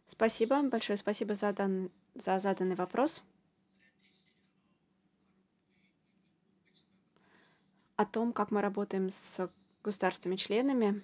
Спасибо, большое спасибо за заданный вопрос о том, как мы работаем с государствами-членами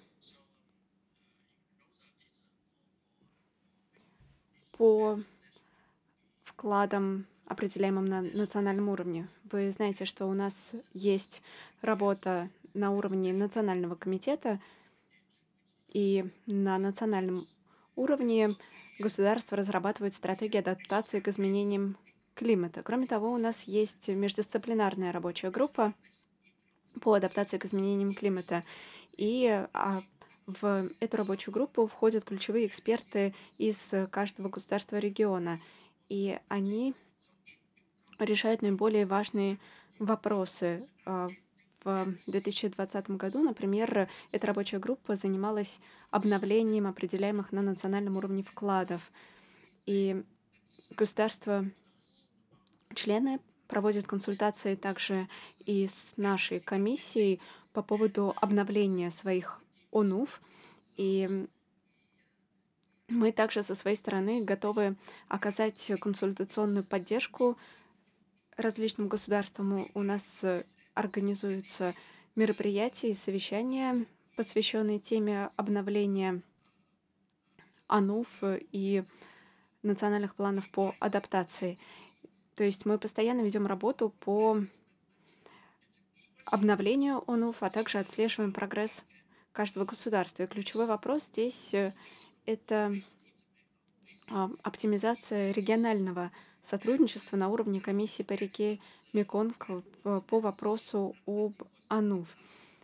по вкладам, определяемым на национальном уровне. Вы знаете, что у нас есть работа на уровне национального комитета, и на национальном уровне государства разрабатывают стратегии адаптации к изменениям климата. Кроме того, у нас есть междисциплинарная рабочая группа по адаптации к изменениям климата. И в эту рабочую группу входят ключевые эксперты из каждого государства региона. И они решают наиболее важные вопросы. В 2020 году, например, эта рабочая группа занималась обновлением определяемых на национальном уровне вкладов. И государства члены проводят консультации также и с нашей комиссией по поводу обновления своих ОНУФ. И мы также со своей стороны готовы оказать консультационную поддержку различным государствам. У нас организуются мероприятия и совещания, посвященные теме обновления ОНУФ и национальных планов по адаптации. То есть мы постоянно ведем работу по обновлению ОНУФ, а также отслеживаем прогресс каждого государства. И ключевой вопрос здесь это оптимизация регионального сотрудничества на уровне комиссии по реке Меконг по вопросу об ОНУФ.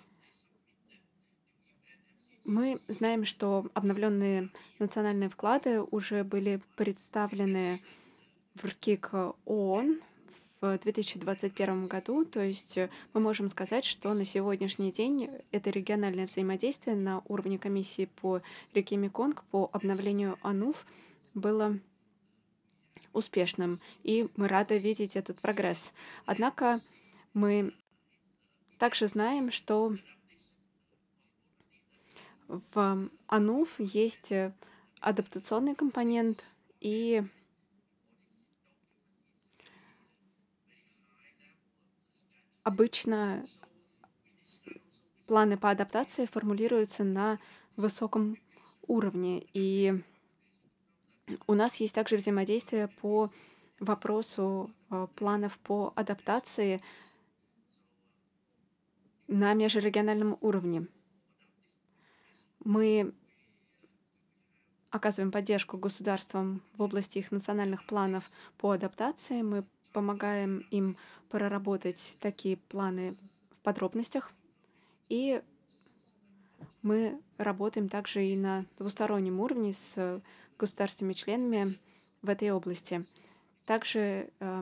Мы знаем, что обновленные национальные вклады уже были представлены в РКИК ООН в 2021 году. То есть мы можем сказать, что на сегодняшний день это региональное взаимодействие на уровне комиссии по реке Меконг по обновлению ОНУФ было успешным, и мы рады видеть этот прогресс. Однако мы также знаем, что в ОНУФ есть адаптационный компонент, и обычно планы по адаптации формулируются на высоком уровне. И у нас есть также взаимодействие по вопросу планов по адаптации на межрегиональном уровне. Мы оказываем поддержку государствам в области их национальных планов по адаптации. Мы помогаем им проработать такие планы в подробностях. И мы работаем также и на двустороннем уровне с государствами-членами в этой области. Также